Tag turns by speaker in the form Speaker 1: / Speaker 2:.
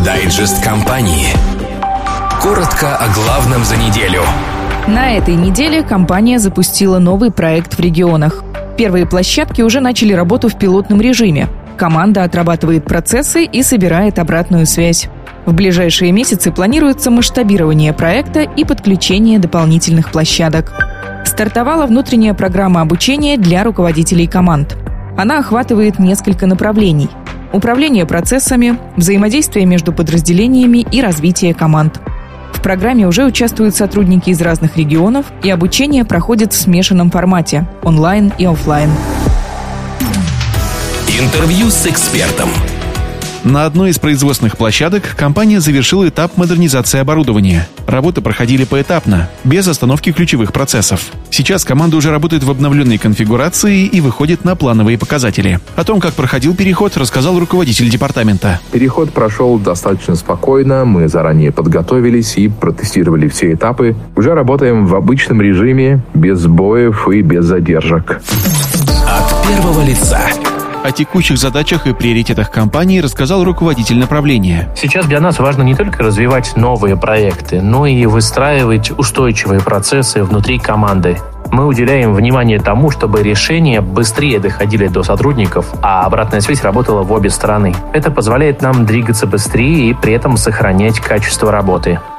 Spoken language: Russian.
Speaker 1: Дайджест компании. Коротко о главном за неделю.
Speaker 2: На этой неделе компания запустила новый проект в регионах. Первые площадки уже начали работу в пилотном режиме. Команда отрабатывает процессы и собирает обратную связь. В ближайшие месяцы планируется масштабирование проекта и подключение дополнительных площадок. Стартовала внутренняя программа обучения для руководителей команд. Она охватывает несколько направлений: управление процессами, взаимодействие между подразделениями и развитие команд. В программе уже участвуют сотрудники из разных регионов, и обучение проходит в смешанном формате – онлайн и офлайн.
Speaker 1: Интервью с экспертом.
Speaker 3: На одной из производственных площадок компания завершила этап модернизации оборудования. Работы проходили поэтапно, без остановки ключевых процессов. Сейчас команда уже работает в обновленной конфигурации и выходит на плановые показатели. О том, как проходил переход, рассказал руководитель департамента.
Speaker 4: Переход прошел достаточно спокойно, мы заранее подготовились и протестировали все этапы. Уже работаем в обычном режиме, без сбоев и без задержек.
Speaker 1: От первого лица.
Speaker 3: О текущих задачах и приоритетах компании рассказал руководитель направления.
Speaker 5: Сейчас для нас важно не только развивать новые проекты, но и выстраивать устойчивые процессы внутри команды. Мы уделяем внимание тому, чтобы решения быстрее доходили до сотрудников, а обратная связь работала в обе стороны. Это позволяет нам двигаться быстрее и при этом сохранять качество работы.